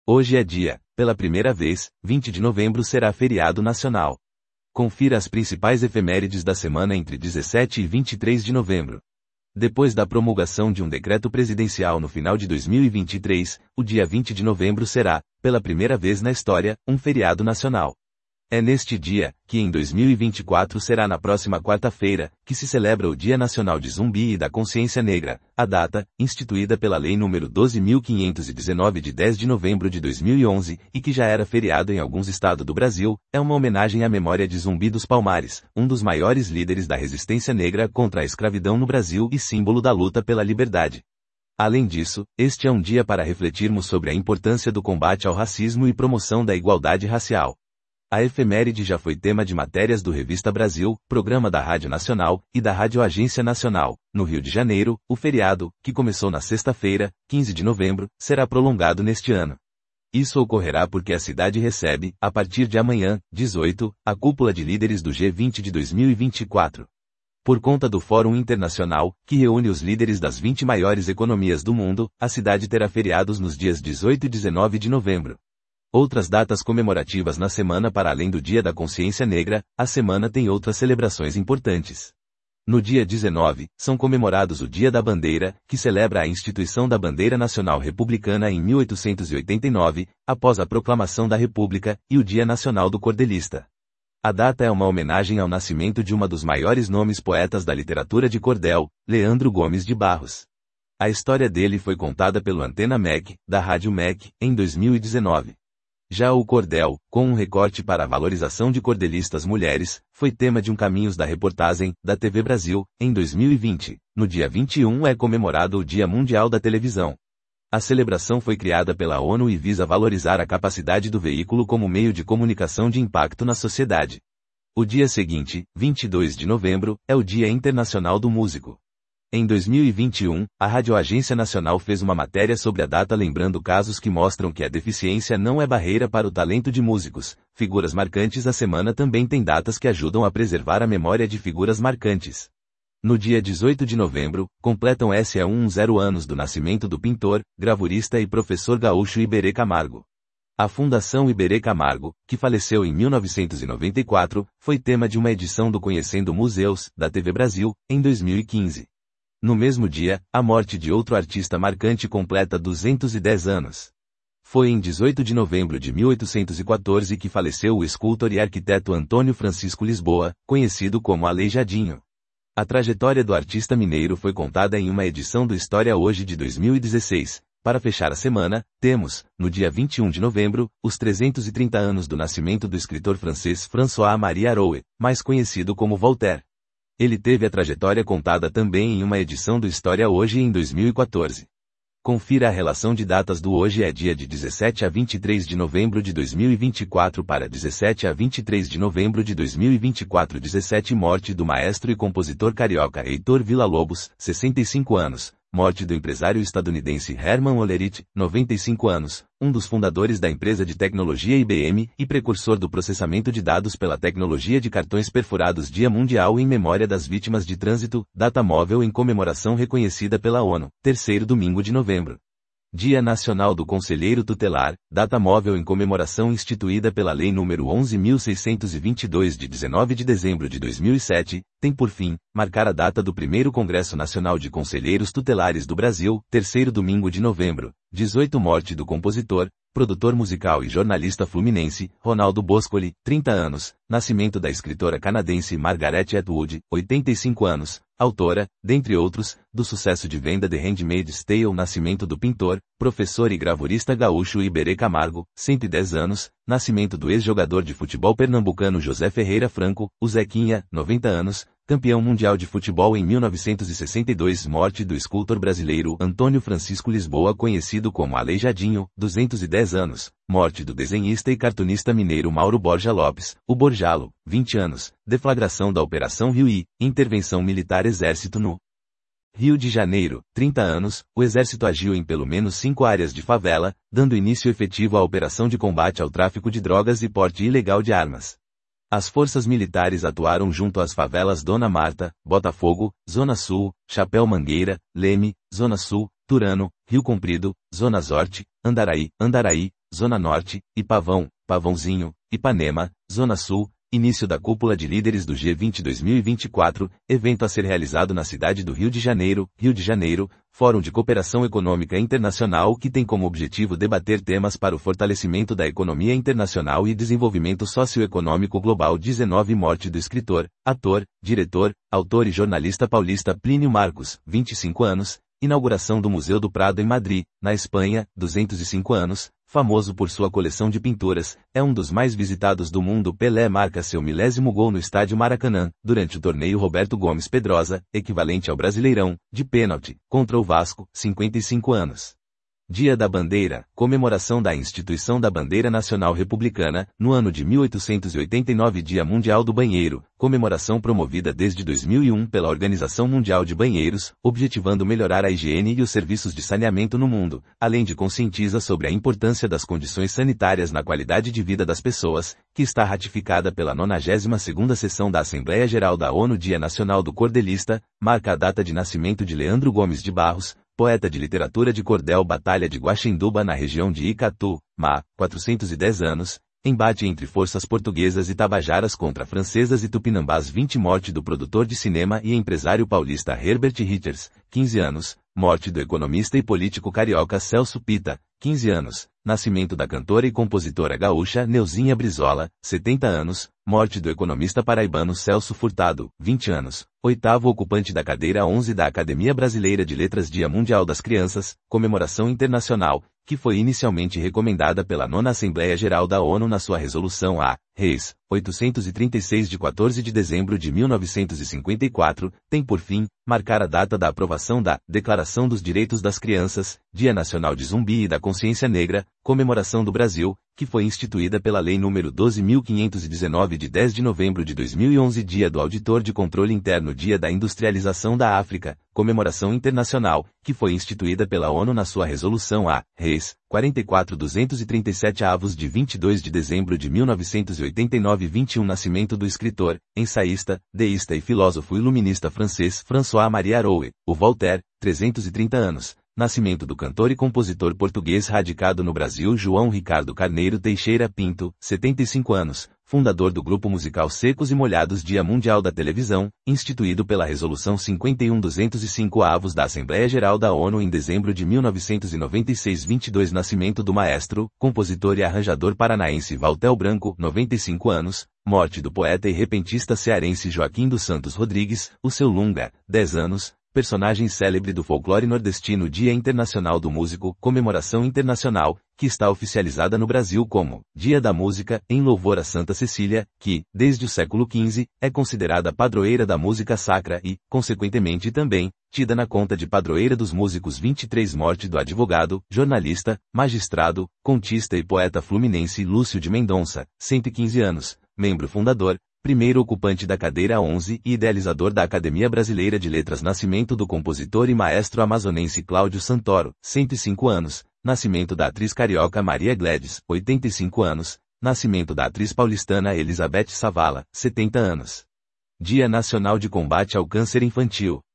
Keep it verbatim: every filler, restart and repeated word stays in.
Hoje é dia, pela primeira vez, vinte de novembro será feriado nacional. Confira as principais efemérides da semana entre dezessete e vinte e três de novembro. Depois da promulgação de um decreto presidencial no final de dois mil e vinte e três, o dia vinte de novembro será, pela primeira vez na história, um feriado nacional. É neste dia, que em dois mil e vinte e quatro será na próxima quarta-feira, que se celebra o Dia Nacional de Zumbi e da Consciência Negra. A data, instituída pela Lei número doze mil quinhentos e dezenove de dez de novembro de dois mil e onze, e que já era feriado em alguns estados do Brasil, é uma homenagem à memória de Zumbi dos Palmares, um dos maiores líderes da resistência negra contra a escravidão no Brasil e símbolo da luta pela liberdade. Além disso, este é um dia para refletirmos sobre a importância do combate ao racismo e promoção da igualdade racial. A efeméride já foi tema de matérias do Revista Brasil, programa da Rádio Nacional, e da Rádio Agência Nacional. No Rio de Janeiro, o feriado, que começou na sexta-feira, quinze de novembro, será prolongado neste ano. Isso ocorrerá porque a cidade recebe, a partir de amanhã, dezoito, a cúpula de líderes do G vinte de dois mil e vinte e quatro. Por conta do Fórum Internacional, que reúne os líderes das vinte maiores economias do mundo, a cidade terá feriados nos dias dezoito e dezenove de novembro. Outras datas comemorativas na semana para além do Dia da Consciência Negra, a semana tem outras celebrações importantes. No dia dezenove, são comemorados o Dia da Bandeira, que celebra a instituição da Bandeira Nacional Republicana em mil oitocentos e oitenta e nove, após a proclamação da República, e o Dia Nacional do Cordelista. A data é uma homenagem ao nascimento de uma dos maiores nomes poetas da literatura de cordel, Leandro Gomes de Barros. A história dele foi contada pelo Antena M E C, da Rádio M E C, em dois mil e dezenove. Já o cordel, com um recorte para a valorização de cordelistas mulheres, foi tema de um Caminhos da Reportagem, da T V Brasil, em dois mil e vinte. No dia vinte e um é comemorado o Dia Mundial da Televisão. A celebração foi criada pela ONU e visa valorizar a capacidade do veículo como meio de comunicação de impacto na sociedade. O dia seguinte, vinte e dois de novembro, é o Dia Internacional do Músico. Em dois mil e vinte e um, a Rádio Agência Nacional fez uma matéria sobre a data lembrando casos que mostram que a deficiência não é barreira para o talento de músicos. Figuras marcantes. A semana também tem datas que ajudam a preservar a memória de figuras marcantes. No dia dezoito de novembro, completam cento e dez anos do nascimento do pintor, gravurista e professor gaúcho Iberê Camargo. A Fundação Iberê Camargo, que faleceu em mil novecentos e noventa e quatro, foi tema de uma edição do Conhecendo Museus, da T V Brasil, em dois mil e quinze. No mesmo dia, a morte de outro artista marcante completa duzentos e dez anos. Foi em dezoito de novembro de mil oitocentos e quatorze que faleceu o escultor e arquiteto Antônio Francisco Lisboa, conhecido como Aleijadinho. A trajetória do artista mineiro foi contada em uma edição do História Hoje de dois mil e dezesseis. Para fechar a semana, temos, no dia vinte e um de novembro, os trezentos e trinta anos do nascimento do escritor francês François-Marie Arouet, mais conhecido como Voltaire. Ele teve a trajetória contada também em uma edição do História Hoje em dois mil e quatorze. Confira a relação de datas do hoje é dia de dezessete a vinte e três de novembro de dois mil e vinte e quatro para dezessete a vinte e três de novembro de dois mil e vinte e quatro. dezessete Morte do maestro e compositor carioca Heitor Villa-Lobos, sessenta e cinco anos. Morte do empresário estadunidense Herman Hollerith, noventa e cinco anos, um dos fundadores da empresa de tecnologia I B M e precursor do processamento de dados pela tecnologia de cartões perfurados. Dia Mundial em memória das vítimas de trânsito, data móvel em comemoração reconhecida pela ONU, terceiro domingo de novembro. Dia Nacional do Conselheiro Tutelar, data móvel em comemoração instituída pela Lei número onze mil seiscentos e vinte e dois de dezenove de dezembro de dois mil e sete, tem por fim, marcar a data do primeiro Congresso Nacional de Conselheiros Tutelares do Brasil, terceiro domingo de novembro. dezoito Morte do compositor, produtor musical e jornalista fluminense, Ronaldo Boscoli, trinta anos, nascimento da escritora canadense Margaret Atwood, oitenta e cinco anos, autora, dentre outros, do sucesso de venda The Handmaid's Tale. Nascimento do pintor, professor e gravurista gaúcho Iberê Camargo, cento e dez anos, nascimento do ex-jogador de futebol pernambucano José Ferreira Franco, o Zequinha, noventa anos, campeão mundial de futebol em mil novecentos e sessenta e dois. Morte do escultor brasileiro Antônio Francisco Lisboa, conhecido como Aleijadinho, duzentos e dez anos. Morte do desenhista e cartunista mineiro Mauro Borja Lopes, o Borjalo, vinte anos. Deflagração da Operação Rio I, intervenção militar Exército no Rio de Janeiro, trinta anos, o Exército agiu em pelo menos cinco áreas de favela, dando início efetivo à operação de combate ao tráfico de drogas e porte ilegal de armas. As forças militares atuaram junto às favelas Dona Marta, Botafogo, Zona Sul, Chapéu Mangueira, Leme, Zona Sul, Turano, Rio Comprido, Zona Norte, Andaraí, Andaraí, Zona Norte, e Pavão, Pavãozinho, Ipanema, Zona Sul. Início da cúpula de líderes do G vinte dois mil e vinte e quatro, evento a ser realizado na cidade do Rio de Janeiro, Rio de Janeiro, Fórum de Cooperação Econômica Internacional que tem como objetivo debater temas para o fortalecimento da economia internacional e desenvolvimento socioeconômico global. dezenove Morte do escritor, ator, diretor, autor e jornalista paulista Plínio Marcos, vinte e cinco anos, inauguração do Museu do Prado em Madrid, na Espanha, duzentos e cinco anos, famoso por sua coleção de pinturas, é um dos mais visitados do mundo. Pelé marca seu milésimo gol no estádio Maracanã, durante o torneio Roberto Gomes Pedrosa, equivalente ao Brasileirão, de pênalti, contra o Vasco, cinquenta e cinco anos. Dia da Bandeira, comemoração da instituição da Bandeira Nacional Republicana, no ano de mil oitocentos e oitenta e nove. Dia Mundial do Banheiro, comemoração promovida desde dois mil e um pela Organização Mundial de Banheiros, objetivando melhorar a higiene e os serviços de saneamento no mundo, além de conscientiza sobre a importância das condições sanitárias na qualidade de vida das pessoas, que está ratificada pela nonagésima segunda Sessão da Assembleia Geral da ONU. Dia Nacional do Cordelista, marca a data de nascimento de Leandro Gomes de Barros, poeta de literatura de cordel. Batalha de Guaxinduba na região de Icatu, Ma, quatrocentos e dez anos, embate entre forças portuguesas e tabajaras contra francesas e tupinambás. vinte Morte do produtor de cinema e empresário paulista Herbert Richards, quinze anos, morte do economista e político carioca Celso Pitta, quinze anos, nascimento da cantora e compositora gaúcha Neuzinha Brizola, setenta anos, morte do economista paraibano Celso Furtado, vinte anos, oitavo ocupante da cadeira onze da Academia Brasileira de Letras. Dia Mundial das Crianças, comemoração internacional, que foi inicialmente recomendada pela nona Assembleia Geral da ONU na sua resolução A. Reis, oitocentos e trinta e seis de quatorze de dezembro de mil novecentos e cinquenta e quatro, tem por fim, marcar a data da aprovação da Declaração dos Direitos das Crianças, Dia Nacional de Zumbi e da Consciência Negra, comemoração do Brasil, que foi instituída pela Lei número doze mil quinhentos e dezenove de dez de novembro de dois mil e onze. Dia do Auditor de Controle Interno. Dia da Industrialização da África, comemoração internacional, que foi instituída pela ONU na sua resolução A. Reis, quarenta e quatro duzentos e trinta e sete avos de vinte e dois de dezembro de mil novecentos e oitenta e nove. vinte e um Nascimento do escritor, ensaísta, deísta e filósofo iluminista francês François-Marie Arouet, o Voltaire, trezentos e trinta anos. Nascimento do cantor e compositor português radicado no Brasil João Ricardo Carneiro Teixeira Pinto, setenta e cinco anos, fundador do grupo musical Secos e Molhados. Dia Mundial da Televisão, instituído pela Resolução cinquenta e um duzentos e cinco avos da Assembleia Geral da ONU em dezembro de mil novecentos e noventa e seis. vinte e dois Nascimento do maestro, compositor e arranjador paranaense Valtel Branco, noventa e cinco anos, morte do poeta e repentista cearense Joaquim dos Santos Rodrigues, o seu Lunga, dez anos, personagem célebre do folclore nordestino. Dia Internacional do Músico, comemoração internacional, que está oficializada no Brasil como Dia da Música, em louvor a Santa Cecília, que, desde o século quinze, é considerada padroeira da música sacra e, consequentemente também, tida na conta de padroeira dos músicos. vinte e três Morte do advogado, jornalista, magistrado, contista e poeta fluminense Lúcio de Mendonça, cento e quinze anos, membro fundador, primeiro ocupante da cadeira onze e idealizador da Academia Brasileira de Letras. Nascimento do compositor e maestro amazonense Cláudio Santoro, cento e cinco anos, nascimento da atriz carioca Maria Gladys, oitenta e cinco anos, nascimento da atriz paulistana Elizabeth Savala, setenta anos. Dia Nacional de Combate ao Câncer Infantil,